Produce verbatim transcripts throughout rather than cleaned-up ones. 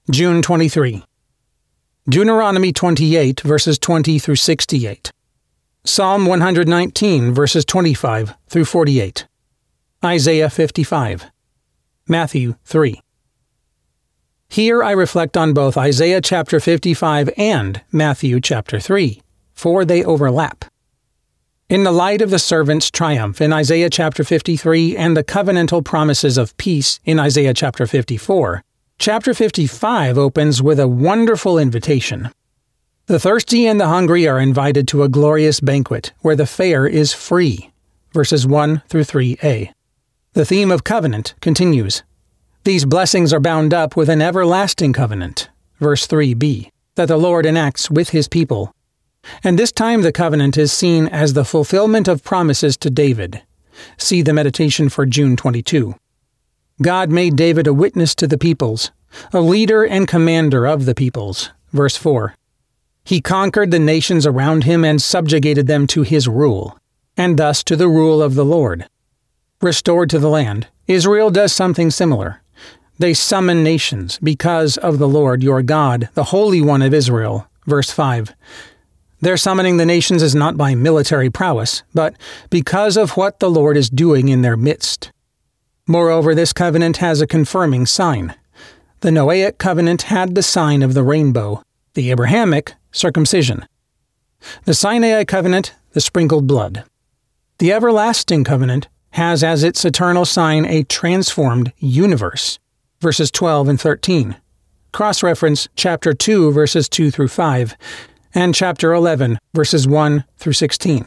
June twenty-third. Deuteronomy twenty-eight, verses twenty through sixty-eight. Psalm one hundred nineteen, verses twenty-five through forty-eight. Isaiah fifty-five. Matthew three. Here I reflect on both Isaiah chapter fifty-five and Matthew chapter three, for they overlap. In the light of the servant's triumph in Isaiah chapter fifty-three and the covenantal promises of peace in Isaiah chapter fifty-four, chapter fifty-five opens with a wonderful invitation. The thirsty and the hungry are invited to a glorious banquet where the fare is free, verses one through three a. The theme of covenant continues. These blessings are bound up with an everlasting covenant, verse three b, that the Lord enacts with his people. And this time the covenant is seen as the fulfillment of promises to David. See the meditation for June twenty-second. God made David a witness to the peoples, a leader and commander of the peoples, verse four. He conquered the nations around him and subjugated them to his rule, and thus to the rule of the Lord. Restored to the land, Israel does something similar. They summon nations because of the Lord your God, the Holy One of Israel, verse five. Their summoning the nations is not by military prowess, but because of what the Lord is doing in their midst. Moreover, this covenant has a confirming sign. The Noahic covenant had the sign of the rainbow, the Abrahamic, circumcision. The Sinai covenant, the sprinkled blood. The everlasting covenant has as its eternal sign a transformed universe, verses twelve and thirteen. Cross-reference chapter two, verses two through five, and chapter eleven, verses one through sixteen.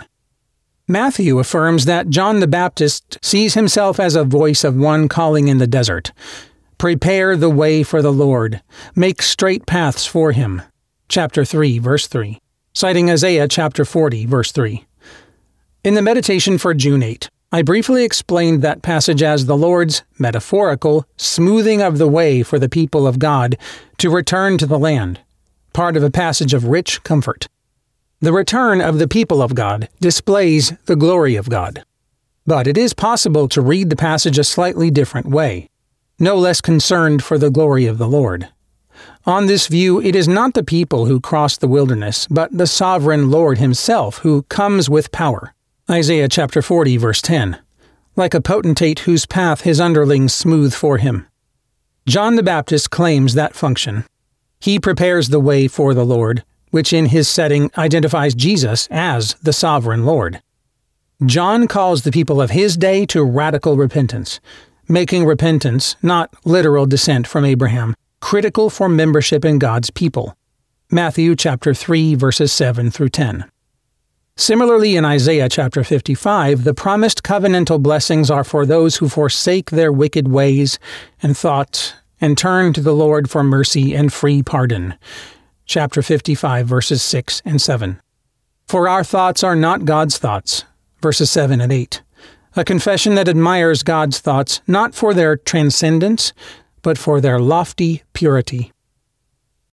Matthew affirms that John the Baptist sees himself as a voice of one calling in the desert. Prepare the way for the Lord. Make straight paths for him. Chapter three, verse three. Citing Isaiah chapter forty, verse three. In the meditation for June eighth, I briefly explained that passage as the Lord's metaphorical smoothing of the way for the people of God to return to the land, part of a passage of rich comfort. The return of the people of God displays the glory of God. But it is possible to read the passage a slightly different way, no less concerned for the glory of the Lord. On this view, it is not the people who cross the wilderness, but the sovereign Lord himself who comes with power. Isaiah chapter forty, verse ten. Like a potentate whose path his underlings smooth for him. John the Baptist claims that function. He prepares the way for the Lord, which in his setting identifies Jesus as the sovereign Lord. John calls the people of his day to radical repentance, making repentance, not literal descent from Abraham, critical for membership in God's people. Matthew chapter three, verses seven through ten. Similarly, in Isaiah chapter fifty-five, the promised covenantal blessings are for those who forsake their wicked ways and thoughts and turn to the Lord for mercy and free pardon. Chapter fifty-five, verses six and seven. For our thoughts are not God's thoughts, verses seven and eight. A confession that admires God's thoughts not for their transcendence, but for their lofty purity.